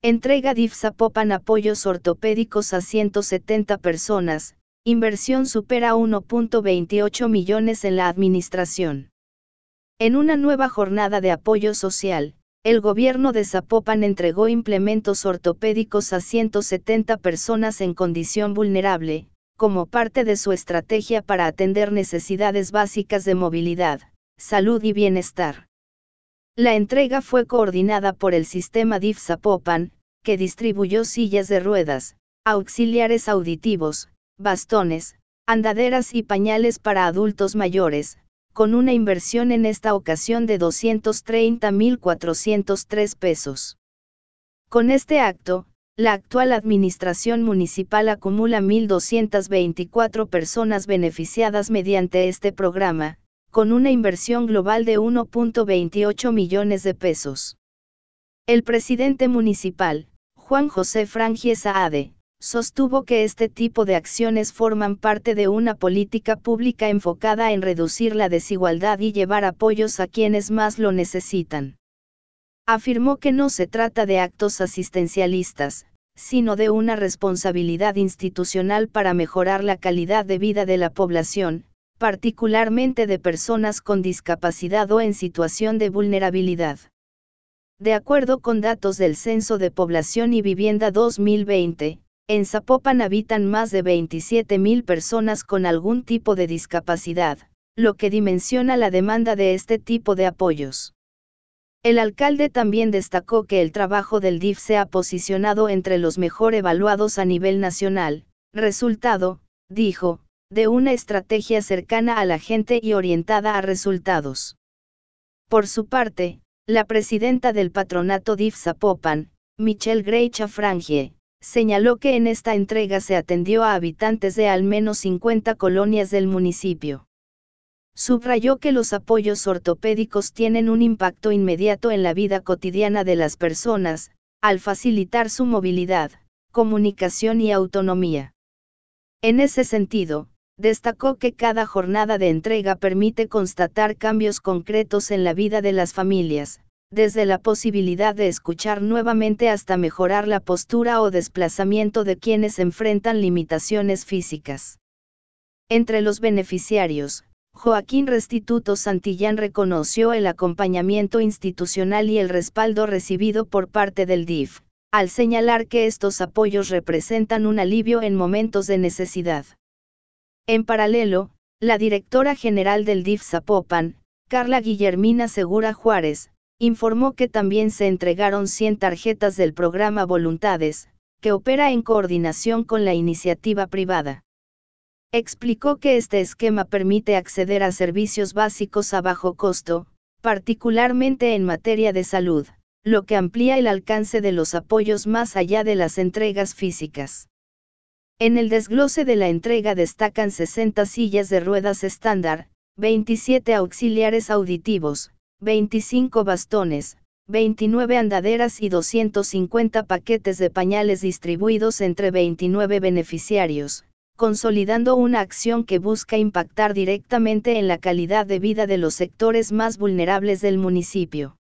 Entrega DIF Zapopan apoyos ortopédicos a 170 personas, inversión supera 1.28 millones en la administración. En una nueva jornada de apoyo social, el gobierno de Zapopan entregó implementos ortopédicos a 170 personas en condición vulnerable, como parte de su estrategia para atender necesidades básicas de movilidad, salud y bienestar. La entrega fue coordinada por el sistema DIF Zapopan, que distribuyó sillas de ruedas, auxiliares auditivos, bastones, andaderas y pañales para adultos mayores, con una inversión en esta ocasión de 230.403 pesos. Con este acto, la actual administración municipal acumula 1.224 personas beneficiadas mediante este programa, con una inversión global de 1.28 millones de pesos. El presidente municipal, Juan José Frangie Saade, sostuvo que este tipo de acciones forman parte de una política pública enfocada en reducir la desigualdad y llevar apoyos a quienes más lo necesitan. Afirmó que no se trata de actos asistencialistas, sino de una responsabilidad institucional para mejorar la calidad de vida de la población, particularmente de personas con discapacidad o en situación de vulnerabilidad. De acuerdo con datos del Censo de Población y Vivienda 2020, en Zapopan habitan más de 27.000 personas con algún tipo de discapacidad, lo que dimensiona la demanda de este tipo de apoyos. El alcalde también destacó que el trabajo del DIF se ha posicionado entre los mejor evaluados a nivel nacional, resultado, dijo, de una estrategia cercana a la gente y orientada a resultados. Por su parte, la presidenta del patronato DIF Zapopan, Michelle Greicha Frangie, señaló que en esta entrega se atendió a habitantes de al menos 50 colonias del municipio. Subrayó que los apoyos ortopédicos tienen un impacto inmediato en la vida cotidiana de las personas, al facilitar su movilidad, comunicación y autonomía. En ese sentido, destacó que cada jornada de entrega permite constatar cambios concretos en la vida de las familias, desde la posibilidad de escuchar nuevamente hasta mejorar la postura o desplazamiento de quienes enfrentan limitaciones físicas. Entre los beneficiarios, Joaquín Restituto Santillán reconoció el acompañamiento institucional y el respaldo recibido por parte del DIF, al señalar que estos apoyos representan un alivio en momentos de necesidad. En paralelo, la directora general del DIF Zapopan, Carla Guillermina Segura Juárez, informó que también se entregaron 100 tarjetas del programa Voluntades, que opera en coordinación con la iniciativa privada. Explicó que este esquema permite acceder a servicios básicos a bajo costo, particularmente en materia de salud, lo que amplía el alcance de los apoyos más allá de las entregas físicas. En el desglose de la entrega destacan 60 sillas de ruedas estándar, 27 auxiliares auditivos, 25 bastones, 29 andaderas y 250 paquetes de pañales distribuidos entre 29 beneficiarios, consolidando una acción que busca impactar directamente en la calidad de vida de los sectores más vulnerables del municipio.